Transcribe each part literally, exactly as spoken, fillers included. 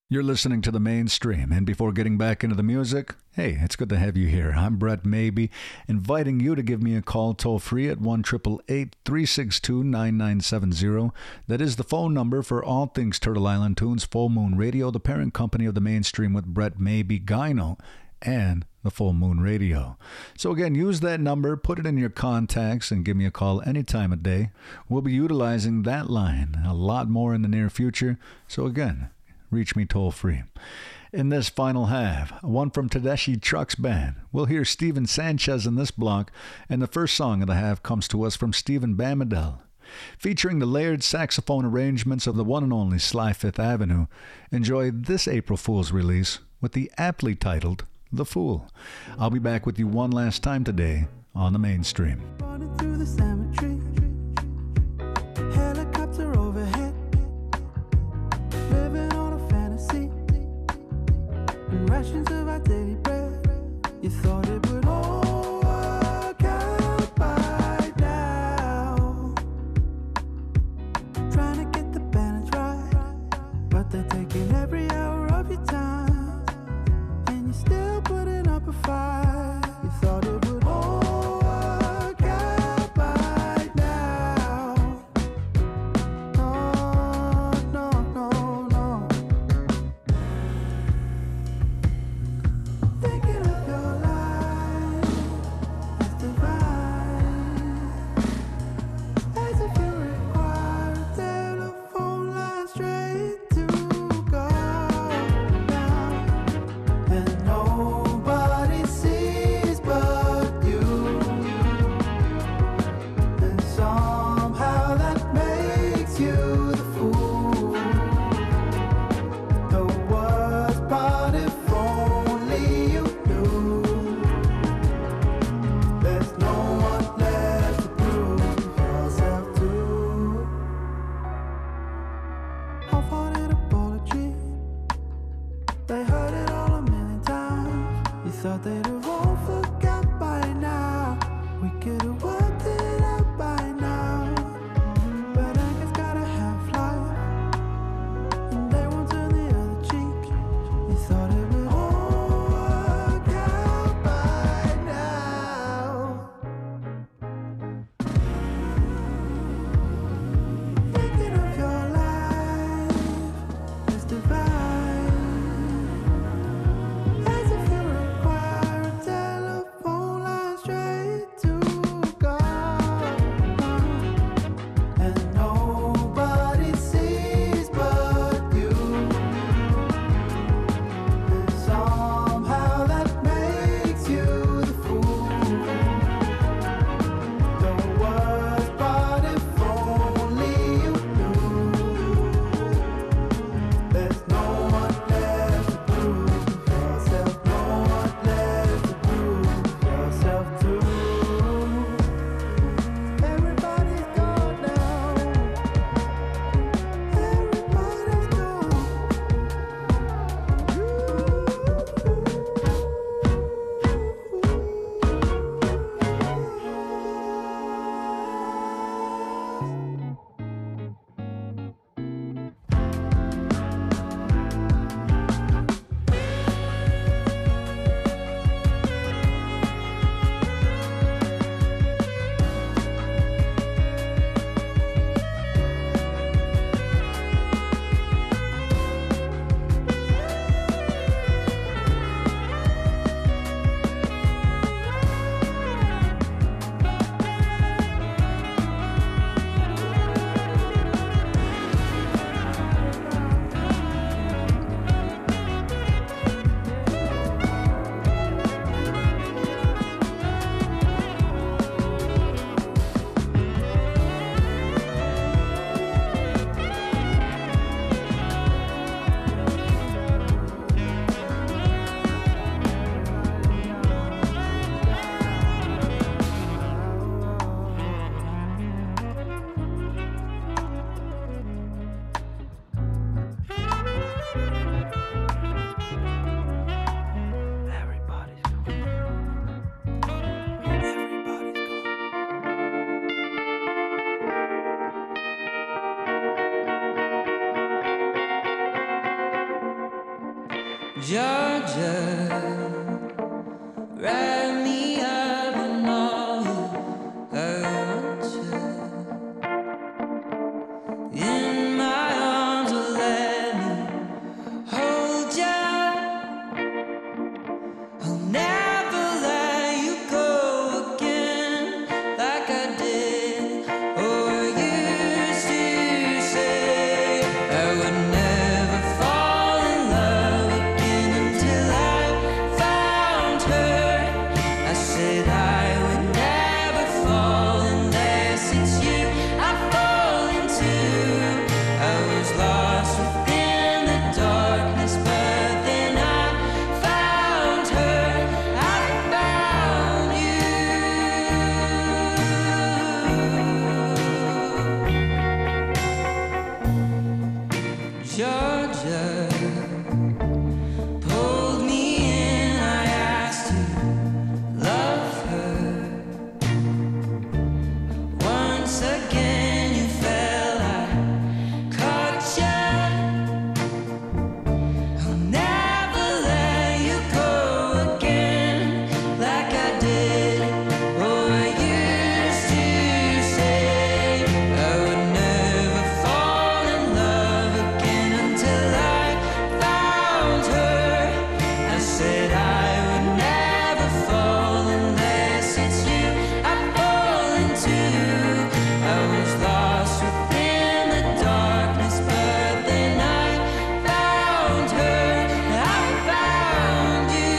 You're listening to The Mainstream, and before getting back into the music, hey, it's good to have you here. I'm Brett Maybe, inviting you to give me a call toll-free at one eight eight eight, three six two, nine nine seven zero. That is the phone number for all things Turtle Island Tunes, Full Moon Radio, the parent company of The Mainstream with Brett Maybe, Gyno, and the Full Moon Radio. So again, use that number, put it in your contacts, and give me a call any time of day. We'll be utilizing that line a lot more in the near future. So again, reach me toll-free. In this final half, one from Tedeschi Trucks Band. We'll hear Steven Sanchez in this block, and the first song of the half comes to us from Stephen Bamadel. Featuring the layered saxophone arrangements of the one and only Sly Fifth Avenue, enjoy this April Fool's release with the aptly titled The Fool. I'll be back with you one last time today on The Mainstream. Running through the cemetery, helicopter overhead, living on a fantasy, and rations of our daily bread. You thought it would all work out by now, trying to get the balance right, but they're taking every hour of your time, and you're still putting up a fight. You thought it would all work out by now. No, no, no, no. Thinking of your life as divine, as if you require a telephone line straight to go down, and nobody sees but you, and somehow that makes you the fool. The worst part, if only you knew, there's no one left to prove yourself to. Half-hearted apology, they heard it all a million times. You thought they'd have all forgot by now. We could have worked it out by now, but anger's got a half-life, and they won't turn the other cheek. You thought it would all work out by now. Thinking of your life as divine, as if you require Georgia, wrap me up in all I want you. In my arms, oh, let me hold you. I'll never let you go again like I did or used to say. I would never fall in love again until I found her. I said I would never fall unless it's you I fall into. I was lost within the darkness, but then I found her. I found you. Georgia pulled me in. I asked to love her. Once again you fell, I caught you. I'll never let you go again like I did or I used to say. I would never fall in love again until I found her. I said I would never fall unless it's you I fall into. I was lost within the darkness, but then I found her. I found you.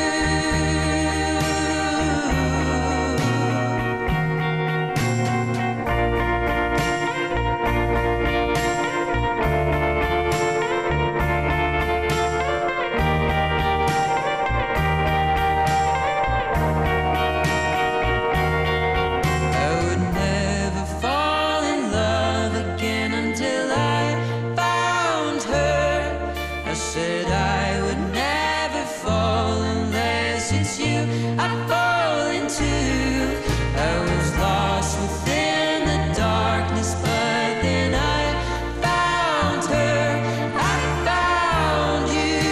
I would never fall in love again until I found her. I said I would never fall unless it's you I fall into. I was lost within the darkness, but then I found her. I found you.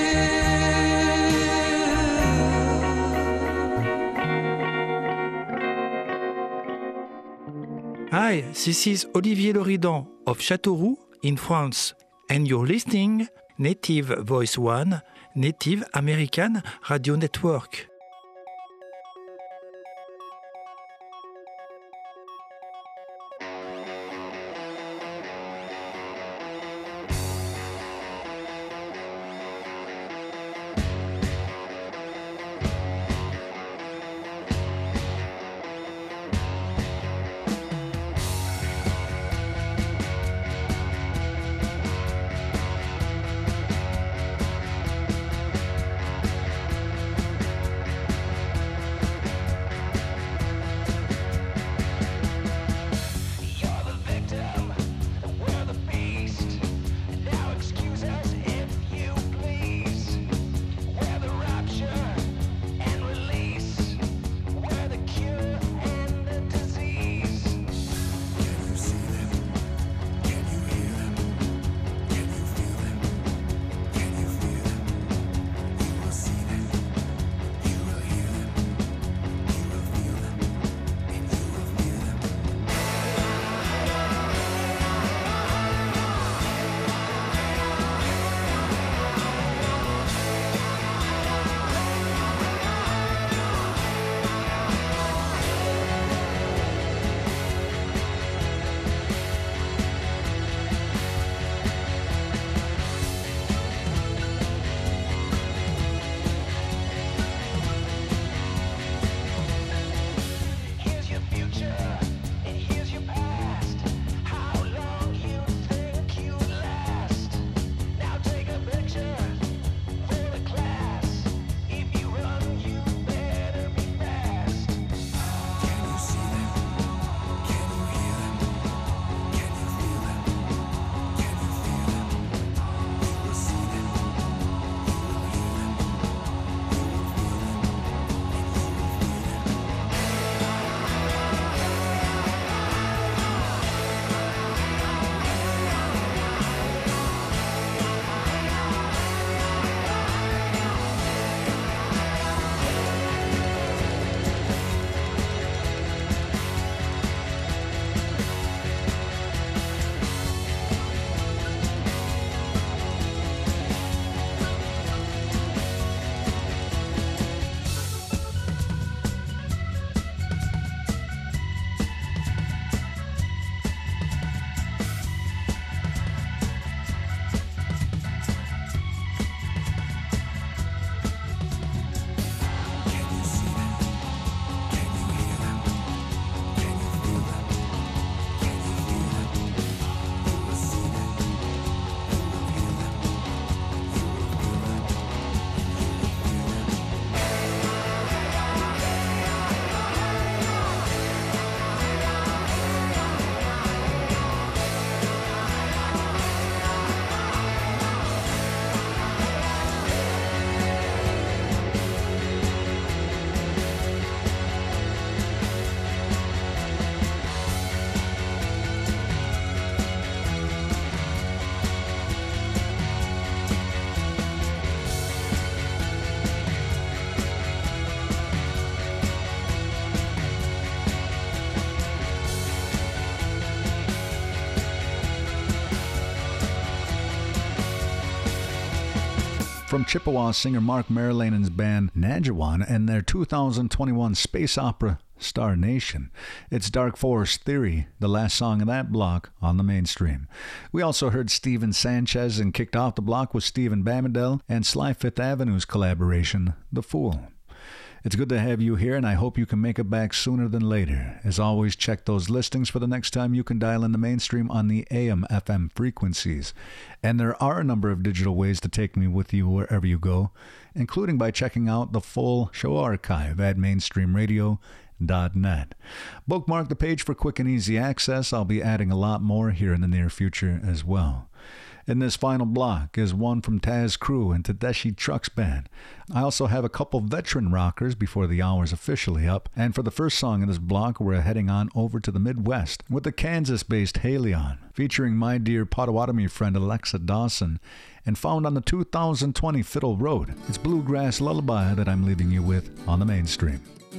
Hi, this is Olivier Loridan of Châteauroux in France, and you're listening Native Voice One, Native American Radio Network. from Chippewa singer Mark Marylanen's band Najawan and their two thousand twenty-one space opera Star Nation. It's Dark Forest Theory, the last song of that block on the mainstream. We also heard Steven Sanchez and kicked off the block with Stephen Bamidel and Sly Fifth Avenue's collaboration, The Fool. It's good to have you here, and I hope you can make it back sooner than later. As always, check those listings for the next time you can dial in the mainstream on the A M F M frequencies. And there are a number of digital ways to take me with you wherever you go, including by checking out the full show archive at mainstream radio dot net. Bookmark the page for quick and easy access. I'll be adding a lot more here in the near future as well. In this final block is one from Taz Crew and Tedeschi Trucks Band. I also have a couple veteran rockers before the hour's officially up, and for the first song in this block, we're heading on over to the Midwest with the Kansas-based Halion, featuring my dear Potawatomi friend Alexa Dawson, and found on the two thousand twenty Fiddle Road. It's Bluegrass Lullaby that I'm leaving you with on the mainstream.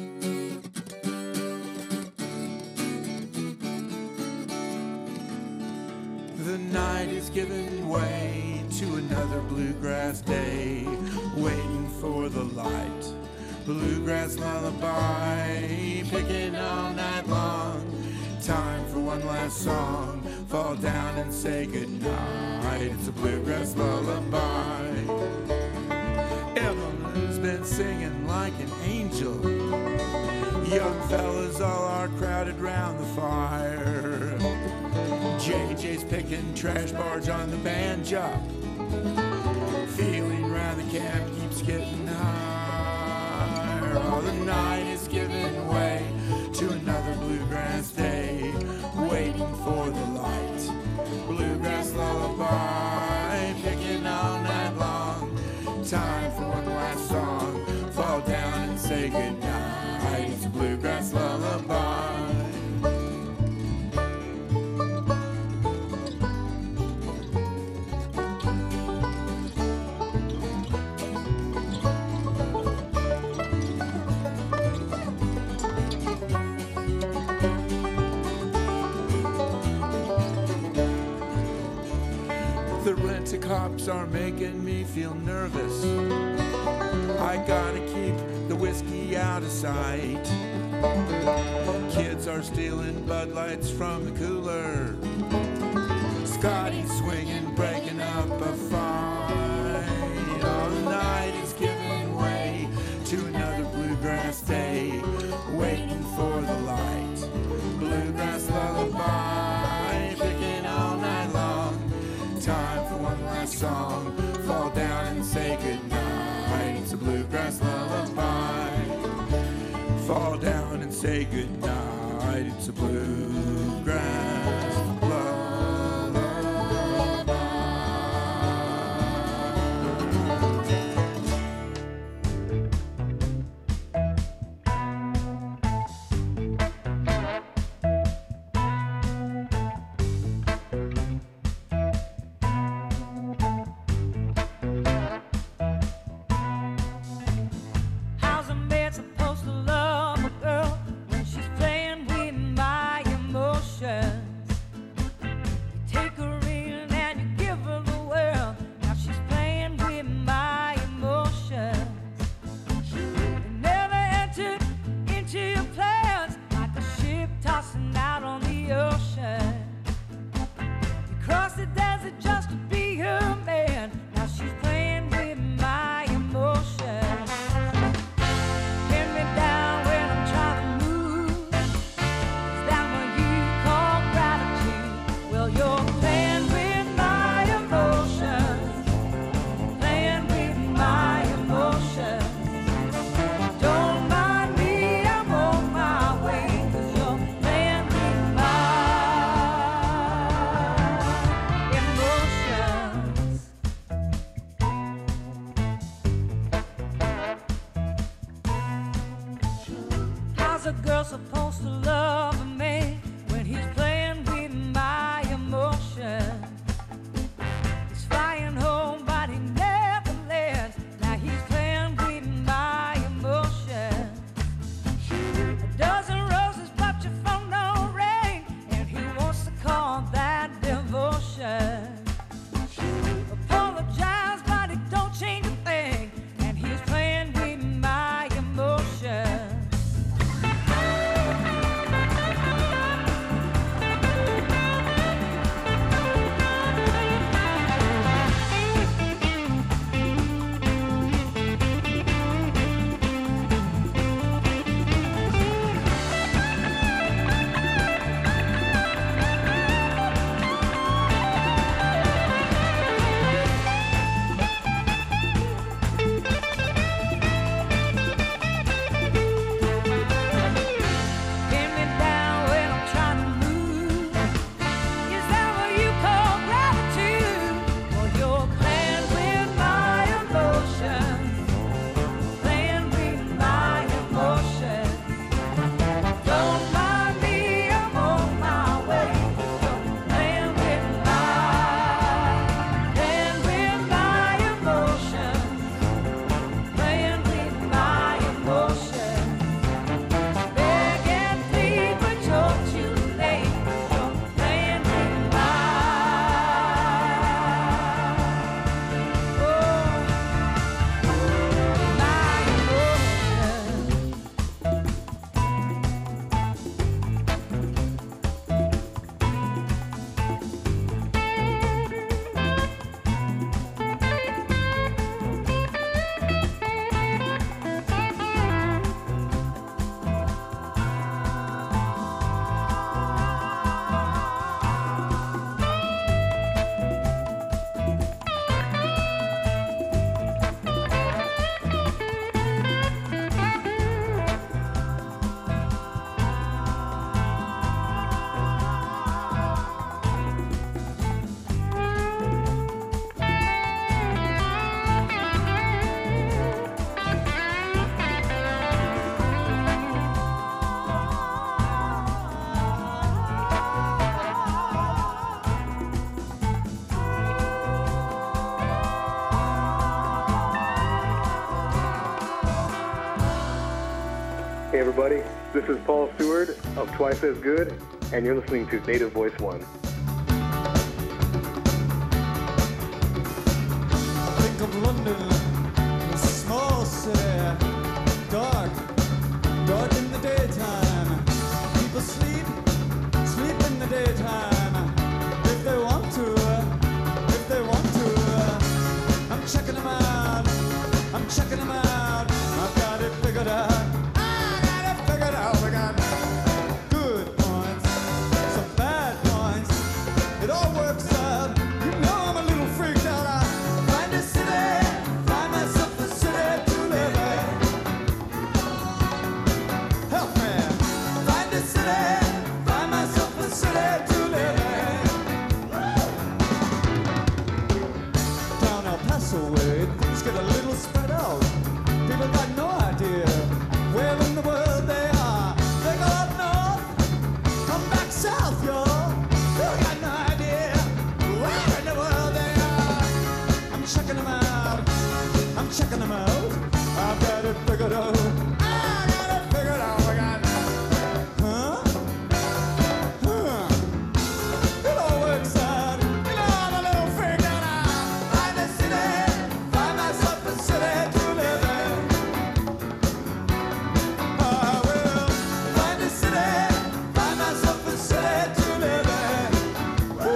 The night is giving way to another bluegrass day, waiting for the light. Bluegrass lullaby, picking all night long. Time for one last song, fall down and say goodnight. It's a bluegrass lullaby. Evelyn's been singing like an angel. Young fellas all are crowded round the fire. J J's picking trash barge on the banjo. Feeling round the camp keeps getting higher. All the night is giving way to another bluegrass day, waiting for the light. Bluegrass lullaby, picking all night long. Time for one last song, fall down and say goodnight. It's a bluegrass lullaby. The cops are making me feel nervous. I gotta keep the whiskey out of sight. Kids are stealing Bud Lights from the cooler. Scotty's swinging, breaking up a fight. All the night is giving way to another bluegrass day, waiting for the light. Bluegrass lullaby, picking all night long. Time for one last song, fall down and say goodnight. It's a bluegrass lullaby. Fall down and say goodnight. It's a bluegrass lullaby. Apologize, but it don't change a thing. Hey everybody, this is Paul Stewart of Twice As Good, and you're listening to Native Voice One. Think of London, a small city, dark, dark in the daytime. People sleep, sleep in the daytime. If they want to, if they want to. I'm checking them out, I'm checking them out. I've got it figured out. I got it figured out. We got good points, some bad points. It all works out. You know I'm a little freaked out. I find a city, find myself a city to live in. Help me. Find a city, find myself a city to live in. Down El Paso way, things get a little spread out. People got no idea where in the world they are. They go up north, come back south, y'all. They got no idea where in the world they are. I'm checking them out, I'm checking them out. I've got it figured out. I got it figured out. We got, huh? Huh? It all works out. You know I'm a little freaked out. I find a city, find myself a city to live in. I will find a city, find myself a city to live in. Woo.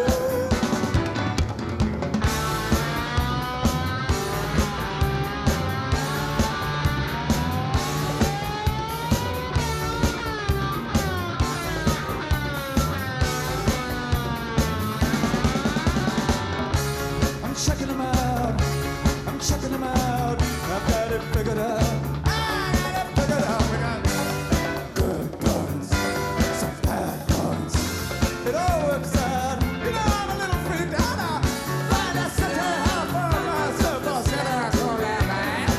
I'm checking them out, I'm checking them out. I've got it figured out. I got it figured out. We got good points, some bad points. It all works out. You know I'm a little freaked out. I find a city, I find myself a city to live in.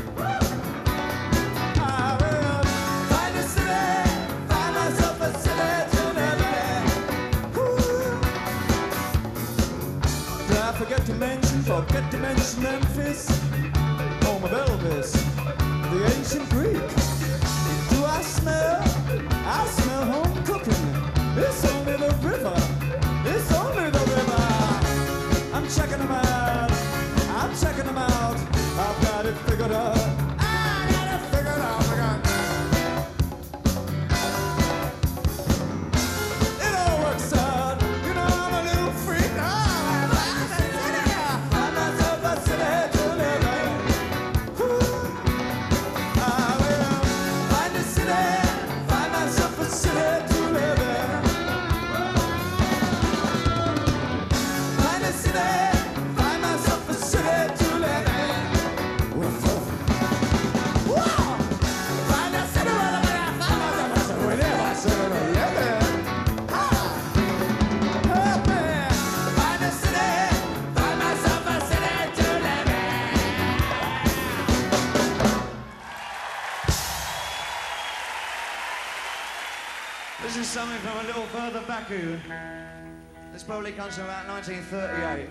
I will find a city, find myself a city to live in. Woo. Did I forget to mention, forget to mention Memphis, home of Elvis, the ancient Greek? Do I smell? I smell home cooking. It's only the river, it's only the river. I'm checking them out, I'm checking them out. I've got it figured out. I got it figured out. We got it all works out. You know I'm a little freak. I find a city, find myself a city to live in. Woo. I will find a city, find myself a city to live in. Find a city, find myself a city to live in. Woof, woof. Whoa. Find a city, find myself a city to live in. Ah. Help me. Find a city, find myself a city to live in. This is something from a little further back here. This probably comes from about nineteen thirty-eight.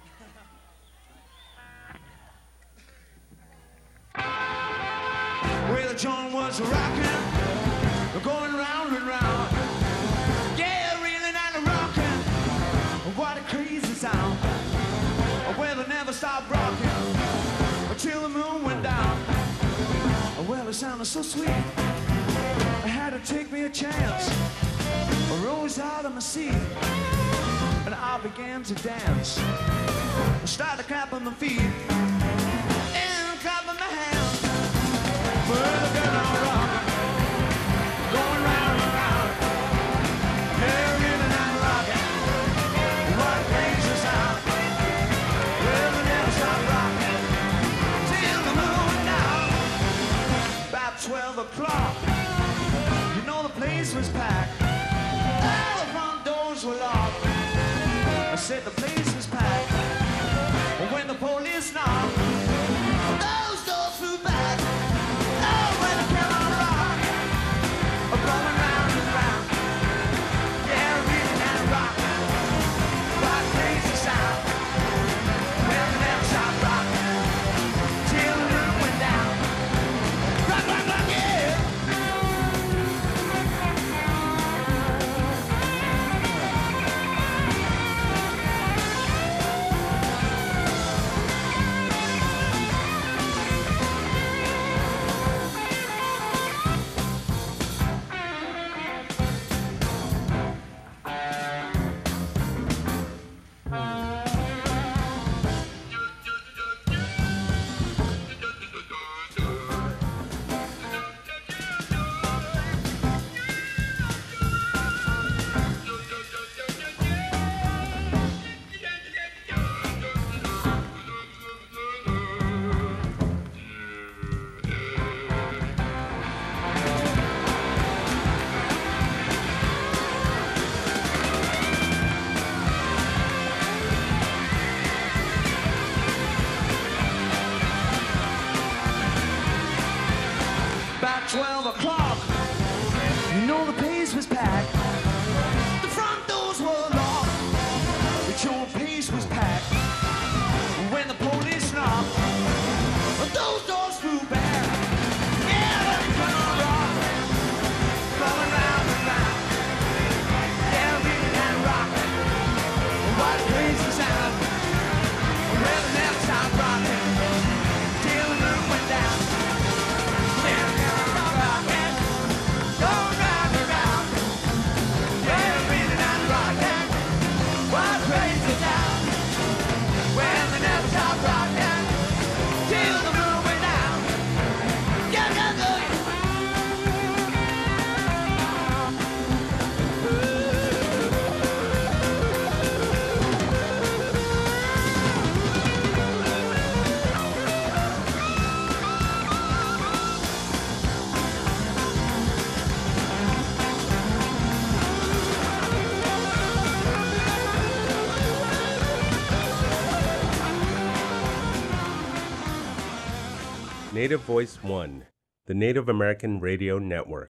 Where the joint was rocking, going round and round. Yeah, reeling and rocking. What a crazy sound. Where they never stopped rocking until the moon went down. Well, it sounded so sweet. I had to take me a chance. I rose out of my seat and I began to dance. I started clapping my feet and clapping my hands. Well, the girl on rock, going round and round. Yeah, reeling and rocking. What a crazy sound. Well, they never stopped rocking till the moon went down. About twelve o'clock. You know the place was packed. All the front doors were locked. I said the place was packed. When the police knocked, those doors flew back. Oh, when I came on rock, going round and round. Yeah, reeling and rocking. What a crazy sound. Well, they never stopped rocking till the moon went down. Rock, rock, rock, yeah. Native Voice One, the Native American Radio Network.